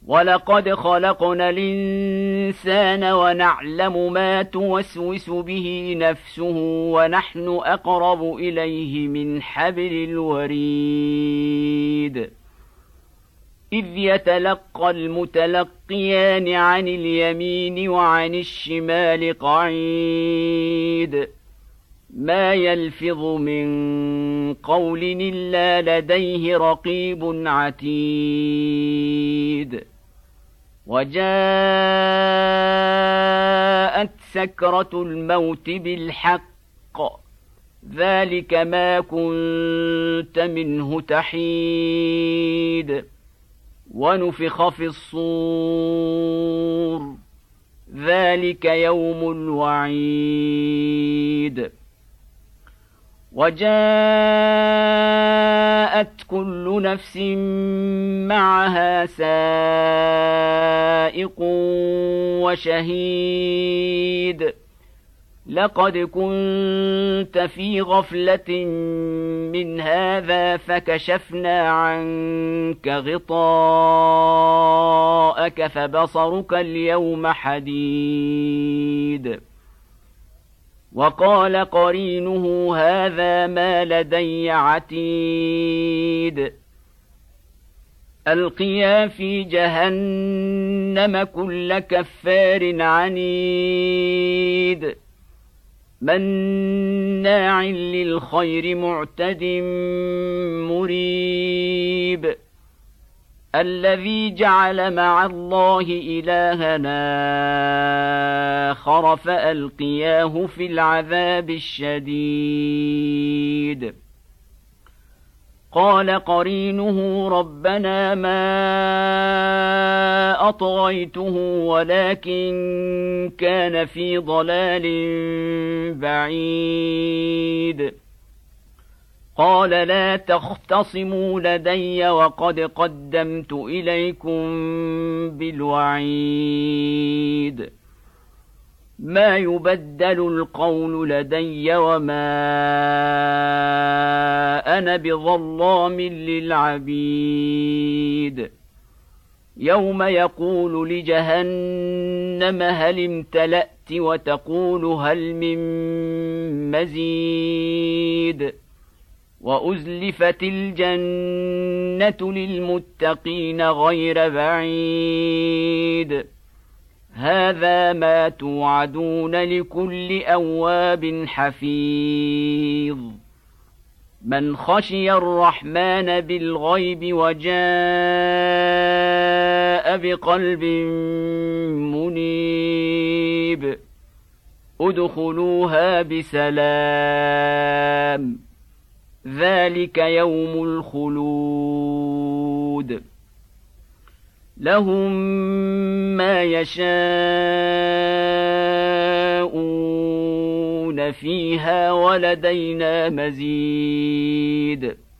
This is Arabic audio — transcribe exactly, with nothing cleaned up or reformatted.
ولقد خلقنا الإنسان ونعلم ما توسوس به نفسه ونحن أقرب إليه من حبل الوريد إذ يتلقى المتلقيان عن اليمين وعن الشمال قعيد ما يلفظ من قول إلا لديه رقيب عتيد وجاءت سكرة الموت بالحق ذلك ما كنت منه تحيد ونفخ في الصور ذلك يوم الوعيد وجاءت كل نفس معها سائق وشهيد لقد كنت في غفلة من هذا فكشفنا عنك غطاءك فبصرك اليوم حديد وقال قرينه هذا ما لدي عتيد ألقيا في جهنم كل كفار عنيد مناع للخير معتد مريب الذي جعل مع الله إلهنا آخر فألقياه في العذاب الشديد قال قرينه ربنا ما أطغيته ولكن كان في ضلال بعيد قال لا تختصموا لدي وقد قدمت إليكم بالوعيد ما يبدل القول لدي وما أنا بظلام للعبيد يوم يقول لجهنم هل امتلأت وتقول هل من مزيد وأزلفت الجنة للمتقين غير بعيد هذا ما توعدون لكل أواب حفيظ من خشي الرحمن بالغيب وجاء بقلب منيب ادخلوها بسلام ذلك يوم الخلود لهم ما يشاءون فيها ولدينا مزيد